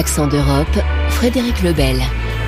Accent d'Europe, Frédéric Lebel.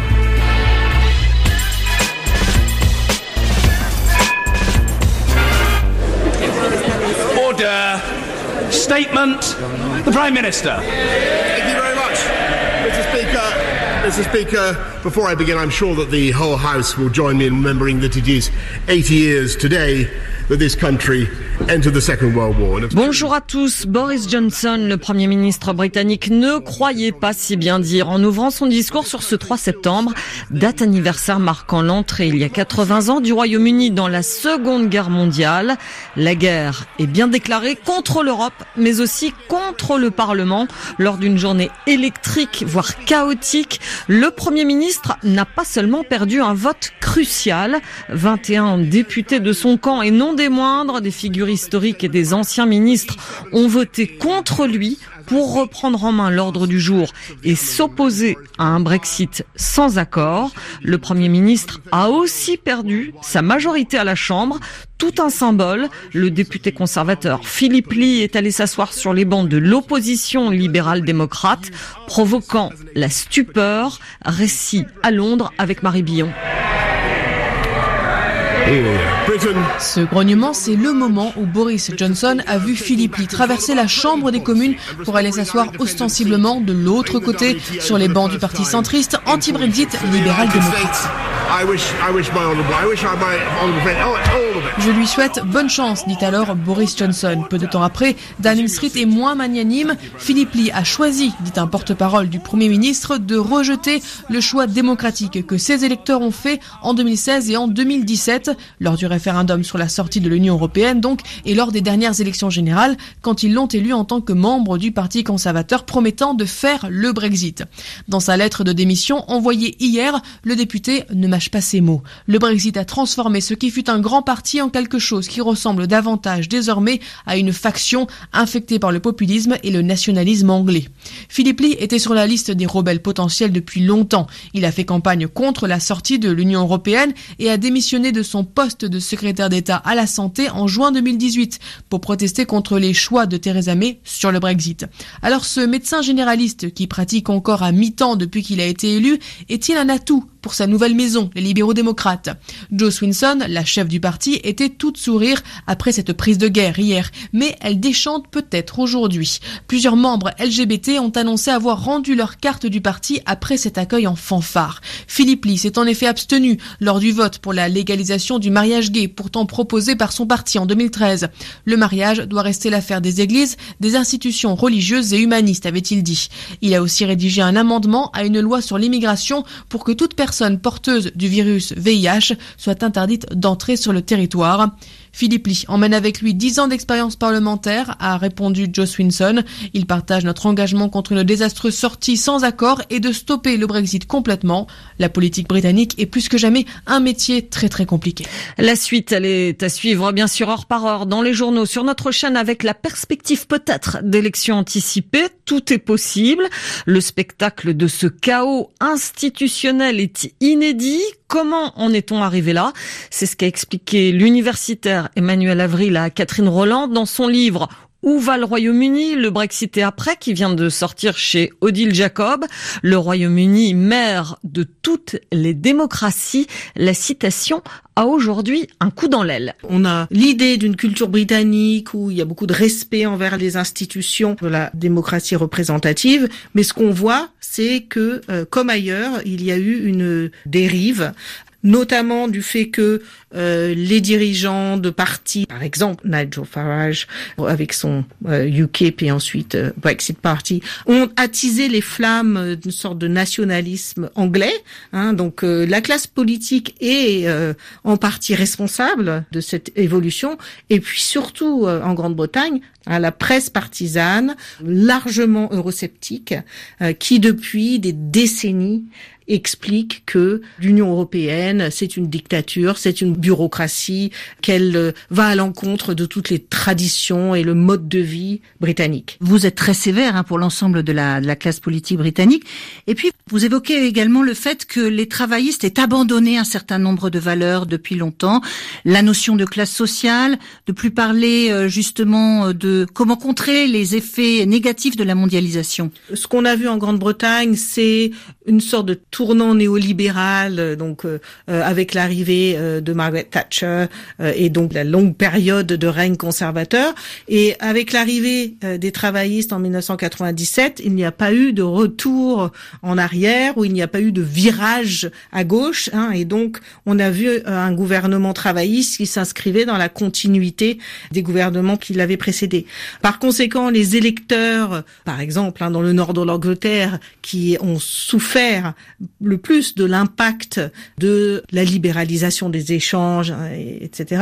Order. Statement. The Prime Minister. Thank you very much, Mr. Speaker, before I begin, I'm sure that the whole House will join me in remembering that it is 80 years today that this country entered the Second World War. Bonjour à tous. Boris Johnson, le Premier ministre britannique, ne croyait pas si bien dire en ouvrant son discours sur ce 3 septembre, date anniversaire marquant l'entrée il y a 80 ans du Royaume-Uni dans la Seconde Guerre mondiale. La guerre est bien déclarée contre l'Europe, mais aussi contre le Parlement. Lors d'une journée électrique, voire chaotique, le Premier ministre n'a pas seulement perdu un vote crucial. 21 députés de son camp et non des moindres, des figures historiques et des anciens ministres ont voté contre lui pour reprendre en main l'ordre du jour et s'opposer à un Brexit sans accord. Le Premier ministre a aussi perdu sa majorité à la Chambre, tout un symbole. Le député conservateur Philip Lee est allé s'asseoir sur les bancs de l'opposition libérale-démocrate, provoquant la stupeur. Récit à Londres avec Marie Billon. Ce grognement, c'est le moment où Boris Johnson a vu Philip Lee traverser la Chambre des communes pour aller s'asseoir ostensiblement de l'autre côté, sur les bancs du parti centriste anti-Brexit libéral-démocrate. Je lui souhaite bonne chance, dit alors Boris Johnson. Peu de temps après, Downing Street est moins magnanime. Philip Lee a choisi, dit un porte-parole du Premier ministre, de rejeter le choix démocratique que ses électeurs ont fait en 2016 et en 2017, lors du référendum sur la sortie de l'Union européenne donc, et lors des dernières élections générales, quand ils l'ont élu en tant que membre du Parti conservateur promettant de faire le Brexit. Dans sa lettre de démission envoyée hier, le député ne mâche pas ses mots. Le Brexit a transformé ce qui fut un grand parti en quelque chose qui ressemble davantage désormais à une faction infectée par le populisme et le nationalisme anglais. Philip Lee était sur la liste des rebelles potentiels depuis longtemps. Il a fait campagne contre la sortie de l'Union européenne et a démissionné de son poste de secrétaire d'État à la santé en juin 2018 pour protester contre les choix de Theresa May sur le Brexit. Alors ce médecin généraliste qui pratique encore à mi-temps depuis qu'il a été élu, est-il un atout pour sa nouvelle maison, les libéraux-démocrates? Jo Swinson, la chef du parti, était toute sourire après cette prise de guerre hier, mais elle déchante peut-être aujourd'hui. Plusieurs membres LGBT ont annoncé avoir rendu leur carte du parti après cet accueil en fanfare. Philip Lee s'est en effet abstenu lors du vote pour la légalisation du mariage gay, pourtant proposé par son parti en 2013. Le mariage doit rester l'affaire des églises, des institutions religieuses et humanistes, avait-il dit. Il a aussi rédigé un amendement à une loi sur l'immigration pour que toute personne porteuse du virus VIH soit interdite d'entrer sur le territoire. Philip Lee emmène avec lui 10 ans d'expérience parlementaire, a répondu Jo Swinson. Il partage notre engagement contre une désastreuse sortie sans accord et de stopper le Brexit complètement. La politique britannique est plus que jamais un métier très très compliqué. La suite, elle est à suivre bien sûr heure par heure dans les journaux, sur notre chaîne, avec la perspective peut-être d'élections anticipées. Tout est possible. Le spectacle de ce chaos institutionnel est inédit. Comment en est-on arrivé là? C'est ce qu'a expliqué l'universitaire Emmanuel Avril à Catherine Rolland dans son livre Où va le Royaume-Uni? Le Brexit et après, qui vient de sortir chez Odile Jacob. Le Royaume-Uni, mère de toutes les démocraties. La citation a aujourd'hui un coup dans l'aile. On a l'idée d'une culture britannique où il y a beaucoup de respect envers les institutions de la démocratie représentative, mais ce qu'on voit, c'est que, comme ailleurs, il y a eu une dérive, notamment du fait que les dirigeants de partis, par exemple Nigel Farage avec son UKIP et ensuite Brexit Party, ont attisé les flammes d'une sorte de nationalisme anglais. Donc la classe politique est en partie responsable de cette évolution, et puis surtout en Grande-Bretagne, la presse partisane, largement eurosceptique, qui depuis des décennies explique que l'Union européenne, c'est une dictature, c'est une bureaucratie, qu'elle va à l'encontre de toutes les traditions et le mode de vie britannique. Vous êtes très sévère pour l'ensemble de la classe politique britannique. Et puis, vous évoquez également le fait que les travaillistes aient abandonné un certain nombre de valeurs depuis longtemps. La notion de classe sociale, de plus parler justement de comment contrer les effets négatifs de la mondialisation. Ce qu'on a vu en Grande-Bretagne, c'est une sorte de tournant néolibéral, donc avec l'arrivée de Margaret Thatcher et donc la longue période de règne conservateur. Et avec l'arrivée des travaillistes en 1997, il n'y a pas eu de retour en arrière, ou il n'y a pas eu de virage à gauche, et donc on a vu un gouvernement travailliste qui s'inscrivait dans la continuité des gouvernements qui l'avaient précédé. Par conséquent, les électeurs, par exemple, dans le nord de l'Angleterre, qui ont souffert le plus de l'impact de la libéralisation des échanges, etc.,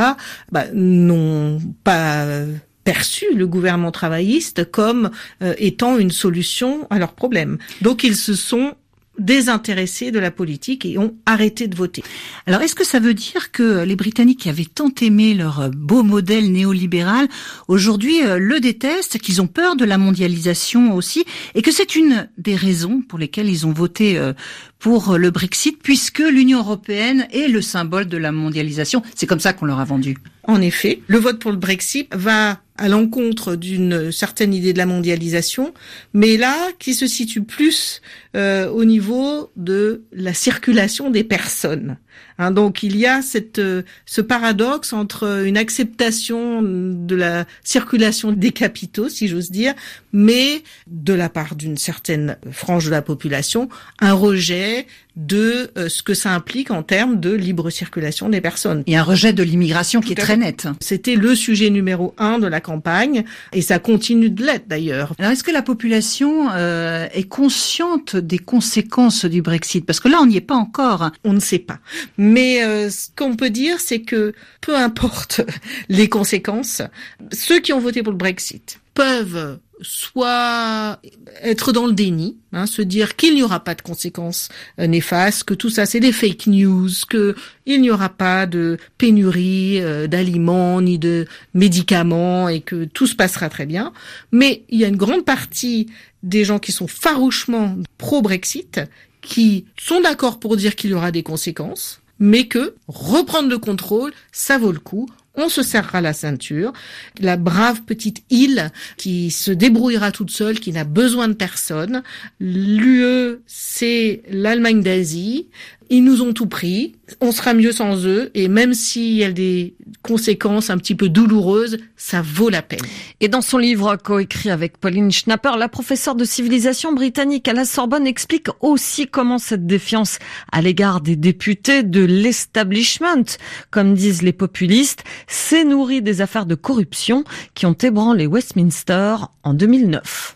n'ont pas perçu le gouvernement travailliste comme étant une solution à leurs problèmes. Donc ils se sont désintéressés de la politique et ont arrêté de voter. Alors, est-ce que ça veut dire que les Britanniques qui avaient tant aimé leur beau modèle néolibéral, aujourd'hui le détestent, qu'ils ont peur de la mondialisation aussi, et que c'est une des raisons pour lesquelles ils ont voté pour le Brexit, puisque l'Union européenne est le symbole de la mondialisation? C'est comme ça qu'on leur a vendu. En effet, le vote pour le Brexit va à l'encontre d'une certaine idée de la mondialisation, mais là, qui se situe plus au niveau de la circulation des personnes. Donc il y a ce paradoxe entre une acceptation de la circulation des capitaux, si j'ose dire, mais de la part d'une certaine frange de la population, un rejet de ce que ça implique en termes de libre circulation des personnes. Et un rejet de l'immigration qui est très net. C'était le sujet numéro 1 de la campagne, et ça continue de l'être d'ailleurs. Alors est-ce que la population est consciente des conséquences du Brexit? Parce que là, on n'y est pas encore. On ne sait pas. Mais ce qu'on peut dire, c'est que peu importe les conséquences, ceux qui ont voté pour le Brexit peuvent soit être dans le déni, se dire qu'il n'y aura pas de conséquences néfastes, que tout ça c'est des fake news, que il n'y aura pas de pénurie d'aliments ni de médicaments et que tout se passera très bien. Mais il y a une grande partie des gens qui sont farouchement pro-Brexit, qui sont d'accord pour dire qu'il y aura des conséquences, mais que reprendre le contrôle, ça vaut le coup. On se serrera la ceinture. La brave petite île qui se débrouillera toute seule, qui n'a besoin de personne. L'UE, c'est l'Allemagne d'Asie. Ils nous ont tout pris. On sera mieux sans eux. Et même s'il y a des conséquences un petit peu douloureuses, ça vaut la peine. Et dans son livre coécrit avec Pauline Schnapper, la professeure de civilisation britannique à la Sorbonne explique aussi comment cette défiance à l'égard des députés de l'establishment, comme disent les populistes, s'est nourrie des affaires de corruption qui ont ébranlé Westminster en 2009.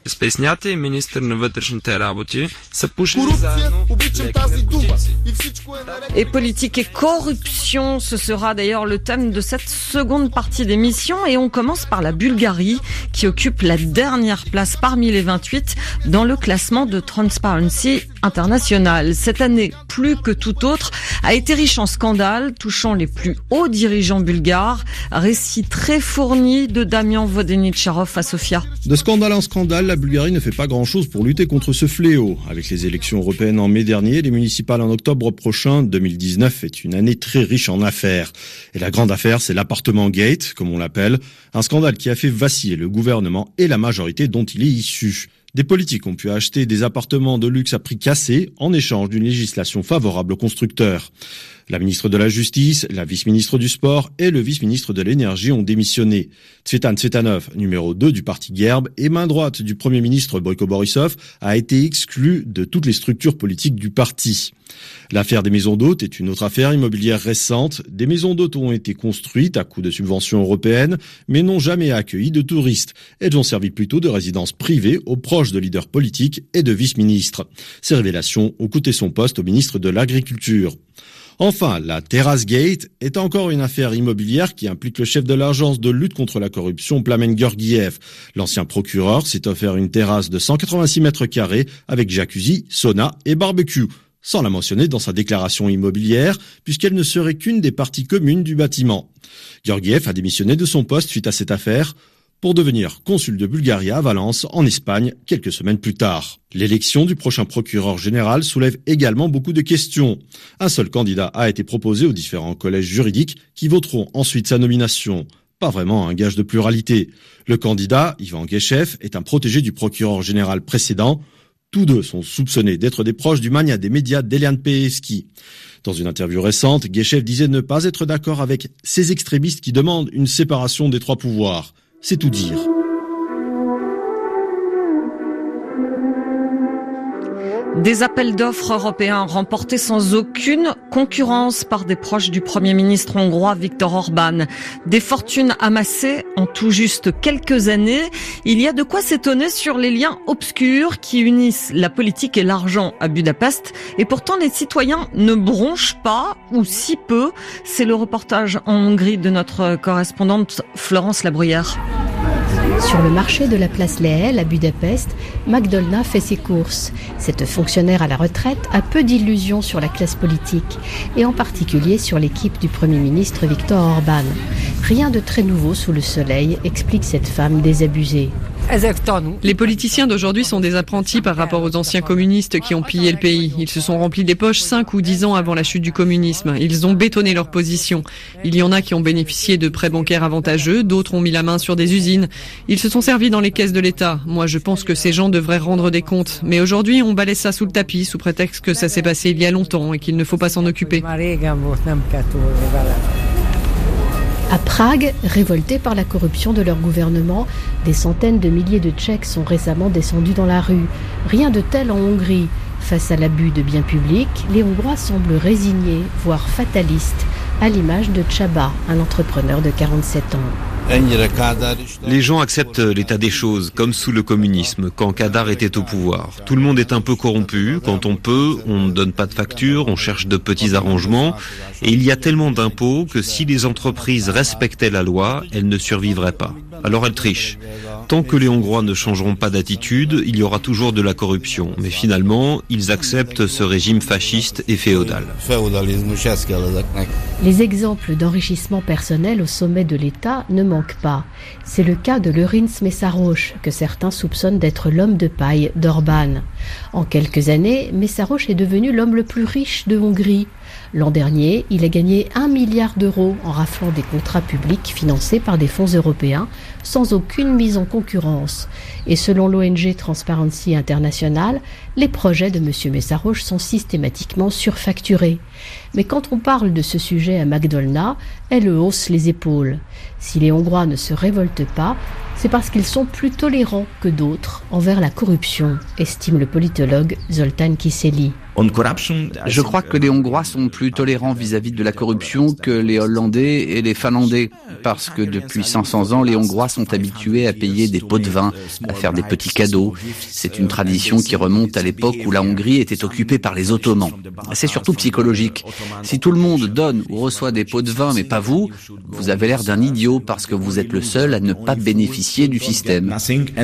Et politique et corruption, ce sera d'ailleurs le thème de cette seconde partie d'émission, et on commence par la Bulgarie qui occupe la dernière place parmi les 28 dans le classement de Transparency International. Cette année, plus que tout autre, a été riche en scandales touchant les plus hauts dirigeants bulgares. Récit très fourni de Damian Vodeničarov à Sofia. De scandale en scandale, la Bulgarie ne fait pas grand-chose pour lutter contre ce fléau. Avec les élections européennes en mai dernier et les municipales en octobre prochain, 2019 est une année très riche en affaires. Et la grande affaire, c'est l'appartement Gate, comme on l'appelle, un scandale qui a fait vaciller le gouvernement et la majorité dont il est issu. Des politiques ont pu acheter des appartements de luxe à prix cassé en échange d'une législation favorable aux constructeurs. La ministre de la Justice, la vice-ministre du Sport et le vice-ministre de l'Énergie ont démissionné. Tsvetan Tsvetanov, numéro 2 du parti Gerb et main droite du Premier ministre Boyko Borisov, a été exclu de toutes les structures politiques du parti. L'affaire des maisons d'hôtes est une autre affaire immobilière récente. Des maisons d'hôtes ont été construites à coût de subventions européennes, mais n'ont jamais accueilli de touristes. Elles ont servi plutôt de résidence privée aux proches de leaders politiques et de vice-ministres. Ces révélations ont coûté son poste au ministre de l'Agriculture. Enfin, la Terrace Gate est encore une affaire immobilière qui implique le chef de l'agence de lutte contre la corruption, Plamen Georgiev. L'ancien procureur s'est offert une terrasse de 186 mètres carrés avec jacuzzi, sauna et barbecue. sans la mentionner dans sa déclaration immobilière, puisqu'elle ne serait qu'une des parties communes du bâtiment. Georgiev a démissionné de son poste suite à cette affaire pour devenir consul de Bulgarie à Valence, en Espagne, quelques semaines plus tard. L'élection du prochain procureur général soulève également beaucoup de questions. Un seul candidat a été proposé aux différents collèges juridiques qui voteront ensuite sa nomination. Pas vraiment un gage de pluralité. Le candidat, Ivan Guechev, est un protégé du procureur général précédent. Tous deux sont soupçonnés d'être des proches du magnat des médias Delian Peevski. Dans une interview récente, Guechev disait ne pas être d'accord avec ces extrémistes qui demandent une séparation des trois pouvoirs. C'est tout dire. Des appels d'offres européens remportés sans aucune concurrence par des proches du Premier ministre hongrois Viktor Orban. Des fortunes amassées en tout juste quelques années. Il y a de quoi s'étonner sur les liens obscurs qui unissent la politique et l'argent à Budapest. Et pourtant, les citoyens ne bronchent pas, ou si peu. C'est le reportage en Hongrie de notre correspondante Florence Labruyère. Sur le marché de la place Lehel à Budapest, Magdolna fait ses courses. Cette fonctionnaire à la retraite a peu d'illusions sur la classe politique, et en particulier sur l'équipe du Premier ministre Viktor Orban. Rien de très nouveau sous le soleil, explique cette femme désabusée. Les politiciens d'aujourd'hui sont des apprentis par rapport aux anciens communistes qui ont pillé le pays. Ils se sont remplis les poches 5 ou 10 ans avant la chute du communisme. Ils ont bétonné leur position. Il y en a qui ont bénéficié de prêts bancaires avantageux, d'autres ont mis la main sur des usines. Ils se sont servis dans les caisses de l'État. Moi, je pense que ces gens devraient rendre des comptes. Mais aujourd'hui, on balaie ça sous le tapis, sous prétexte que ça s'est passé il y a longtemps et qu'il ne faut pas s'en occuper. À Prague, révoltés par la corruption de leur gouvernement, des centaines de milliers de Tchèques sont récemment descendus dans la rue. Rien de tel en Hongrie. Face à l'abus de biens publics, les Hongrois semblent résignés, voire fatalistes, à l'image de Csaba, un entrepreneur de 47 ans. Les gens acceptent l'état des choses, comme sous le communisme, quand Kadar était au pouvoir. Tout le monde est un peu corrompu. Quand on peut, on ne donne pas de factures, on cherche de petits arrangements. Et il y a tellement d'impôts que si les entreprises respectaient la loi, elles ne survivraient pas. Alors elles trichent. Tant que les Hongrois ne changeront pas d'attitude, il y aura toujours de la corruption. Mais finalement, ils acceptent ce régime fasciste et féodal. Les exemples d'enrichissement personnel au sommet de l'État ne manquent pas. C'est le cas de Lőrinc Mészáros, que certains soupçonnent d'être l'homme de paille d'Orban. En quelques années, Mészáros est devenu l'homme le plus riche de Hongrie. L'an dernier, il a gagné 1 milliard d'euros en raflant des contrats publics financés par des fonds européens, sans aucune mise en concurrence. Et selon l'ONG Transparency International, les projets de M. Mészáros sont systématiquement surfacturés. Mais quand on parle de ce sujet à Magdolna, elle hausse les épaules. Si les Hongrois ne se révoltent pas, c'est parce qu'ils sont plus tolérants que d'autres envers la corruption, estime le politologue Zoltán Kiszeli. Je crois que les Hongrois sont plus tolérants vis-à-vis de la corruption que les Hollandais et les Finlandais, parce que depuis 500 ans, les Hongrois sont habitués à payer des pots de vin, à faire des petits cadeaux. C'est une tradition qui remonte à l'époque où la Hongrie était occupée par les Ottomans. C'est surtout psychologique. Si tout le monde donne ou reçoit des pots de vin, mais pas vous, vous avez l'air d'un idiot parce que vous êtes le seul à ne pas bénéficier du système.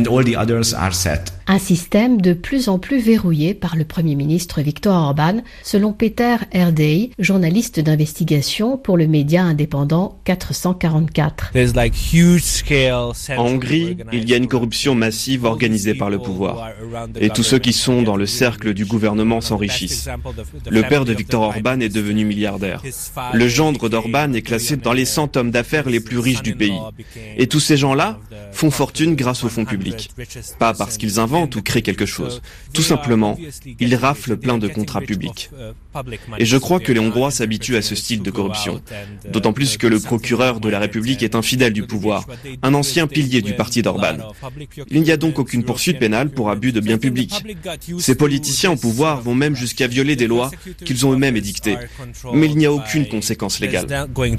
Un système de plus en plus verrouillé par le Premier ministre Viktor Orban, selon Peter Erdei, journaliste d'investigation pour le média indépendant 444. En Hongrie, il y a une corruption massive organisée par le pouvoir. Et tous ceux qui sont dans le cercle du gouvernement s'enrichissent. Le père de Viktor Orban est devenu milliardaire. Le gendre d'Orban est classé dans les 100 hommes d'affaires les plus riches du pays. Et tous ces gens-là font fortune grâce aux fonds publics. Pas parce qu'ils inventent ou créent quelque chose. Tout simplement, ils raflent plein de contrats publics. Et je crois que les Hongrois s'habituent à ce style de corruption. D'autant plus que le procureur de la République est un fidèle du pouvoir, un ancien pilier du parti d'Orban. Il n'y a donc aucune poursuite pénale pour abus de biens publics. Ces politiciens au pouvoir vont même jusqu'à violer des lois qu'ils ont eux-mêmes édictées. Mais il n'y a aucune conséquence légale.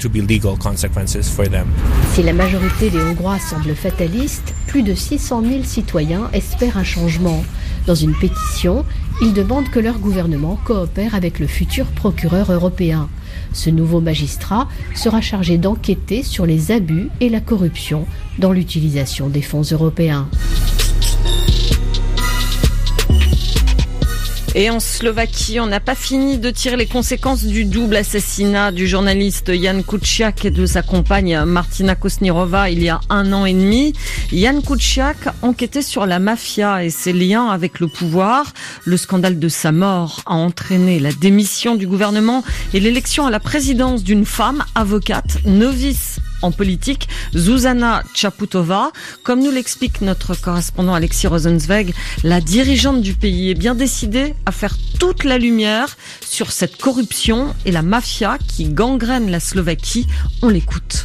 Si la majorité des Hongrois semble fataliste, plus de 600 000 citoyens espèrent un changement. Dans une pétition, ils demandent que leur gouvernement coopère avec le futur procureur européen. Ce nouveau magistrat sera chargé d'enquêter sur les abus et la corruption dans l'utilisation des fonds européens. Et en Slovaquie, on n'a pas fini de tirer les conséquences du double assassinat du journaliste Jan Kuciak et de sa compagne Martina Kosnirova il y a 1 an et demi. Jan Kuciak enquêtait sur la mafia et ses liens avec le pouvoir. Le scandale de sa mort a entraîné la démission du gouvernement et l'élection à la présidence d'une femme avocate novice en politique, Zuzana Chaputova. Comme nous l'explique notre correspondant Alexis Rosenzweig, la dirigeante du pays est bien décidée à faire toute la lumière sur cette corruption et la mafia qui gangrène la Slovaquie. On l'écoute.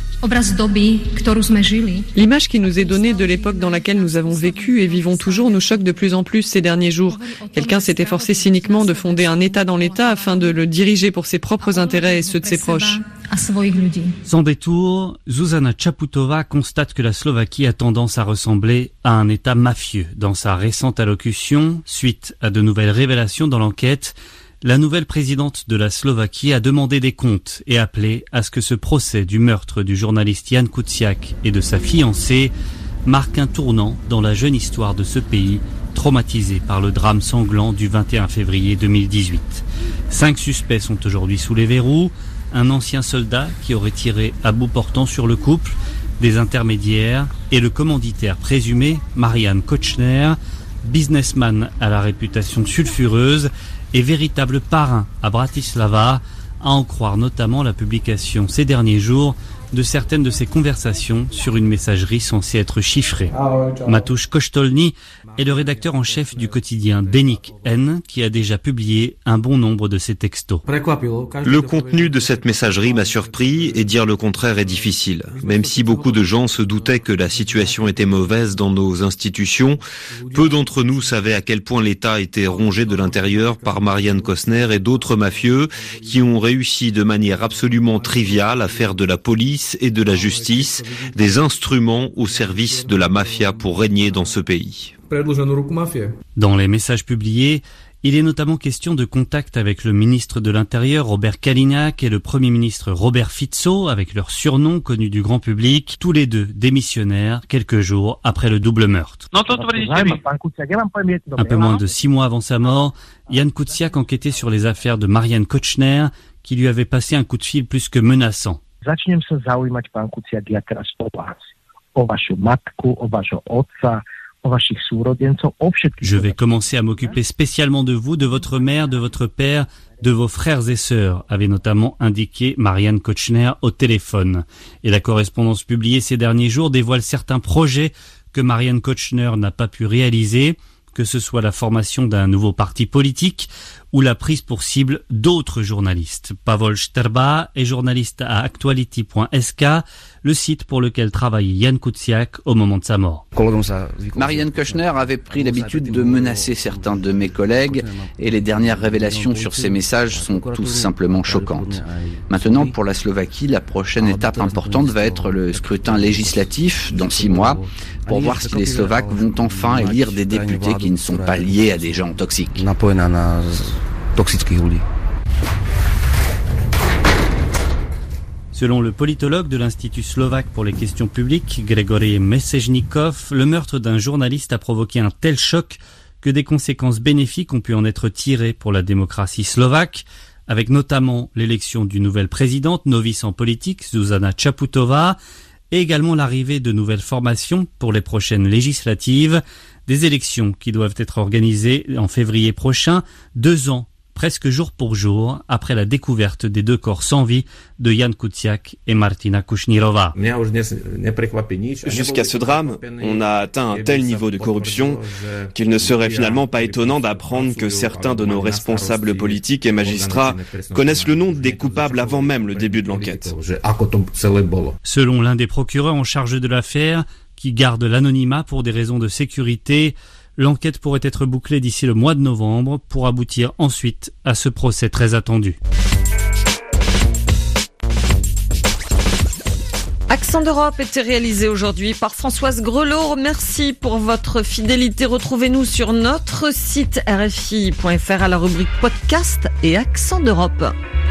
L'image qui nous est donnée de l'époque dans laquelle nous avons vécu et vivons toujours nous choque de plus en plus ces derniers jours. Quelqu'un s'est efforcé cyniquement de fonder un État dans l'État afin de le diriger pour ses propres intérêts et ceux de ses proches. Sans détour, Zuzana Chaputova constate que la Slovaquie a tendance à ressembler à un État mafieux. Dans sa récente allocution, suite à de nouvelles révélations dans l'enquête, la nouvelle présidente de la Slovaquie a demandé des comptes et appelé à ce que ce procès du meurtre du journaliste Jan Kuciak et de sa fiancée marque un tournant dans la jeune histoire de ce pays, traumatisé par le drame sanglant du 21 février 2018. 5 suspects sont aujourd'hui sous les verrous, un ancien soldat qui aurait tiré à bout portant sur le couple, des intermédiaires et le commanditaire présumé, Marian Kočner, businessman à la réputation sulfureuse et véritable parrain à Bratislava, à en croire notamment la publication ces derniers jours de certaines de ses conversations sur une messagerie censée être chiffrée. Matouš Koštolny est le rédacteur en chef du quotidien Deník N, qui a déjà publié un bon nombre de ses textos. Le contenu de cette messagerie m'a surpris et dire le contraire est difficile. Même si beaucoup de gens se doutaient que la situation était mauvaise dans nos institutions, peu d'entre nous savaient à quel point l'État était rongé de l'intérieur par Marian Kočner et d'autres mafieux qui ont réussi de manière absolument triviale à faire de la police et de la justice des instruments au service de la mafia pour régner dans ce pays. Dans les messages publiés, il est notamment question de contact avec le ministre de l'Intérieur Robert Kaliňák et le Premier ministre Robert Fico, avec leur surnom connu du grand public, tous les deux démissionnaires quelques jours après le double meurtre. Un peu moins de 6 mois avant sa mort, Jan Kuciak enquêtait sur les affaires de Marian Kočner, qui lui avait passé un coup de fil plus que menaçant. Je vais commencer à m'occuper spécialement de vous, de votre mère, de votre père, de vos frères et sœurs, avait notamment indiqué Marian Kočner au téléphone. Et la correspondance publiée ces derniers jours dévoile certains projets que Marian Kočner n'a pas pu réaliser, que ce soit la formation d'un nouveau parti politique ou la prise pour cible d'autres journalistes. Pavol Šterba est journaliste à Actuality.sk, le site pour lequel travaillait Jan Kuciak au moment de sa mort. Marian Kočner avait pris l'habitude de menacer certains de mes collègues et les dernières révélations sur ces messages sont tout simplement choquantes. Maintenant, pour la Slovaquie, la prochaine étape importante va être le scrutin législatif dans 6 mois pour voir si les Slovaques vont enfin élire des députés qui ne sont pas liés à des gens toxiques. Selon le politologue de l'Institut slovaque pour les questions publiques, Gregory Mesejnikov, le meurtre d'un journaliste a provoqué un tel choc que des conséquences bénéfiques ont pu en être tirées pour la démocratie slovaque, avec notamment l'élection d'une nouvelle présidente, novice en politique, Zuzana Čaputova, et également l'arrivée de nouvelles formations pour les prochaines législatives, des élections qui doivent être organisées en février prochain, 2 ans presque jour pour jour, après la découverte des 2 corps sans vie de Jan Kuciak et Martina Kosnirova. Jusqu'à ce drame, on a atteint un tel niveau de corruption qu'il ne serait finalement pas étonnant d'apprendre que certains de nos responsables politiques et magistrats connaissent le nom des coupables avant même le début de l'enquête. Selon l'un des procureurs en charge de l'affaire, qui garde l'anonymat pour des raisons de sécurité, l'enquête pourrait être bouclée d'ici le mois de novembre pour aboutir ensuite à ce procès très attendu. Accent d'Europe était réalisé aujourd'hui par Françoise Grelot. Merci pour votre fidélité. Retrouvez-nous sur notre site rfi.fr à la rubrique podcast et Accent d'Europe.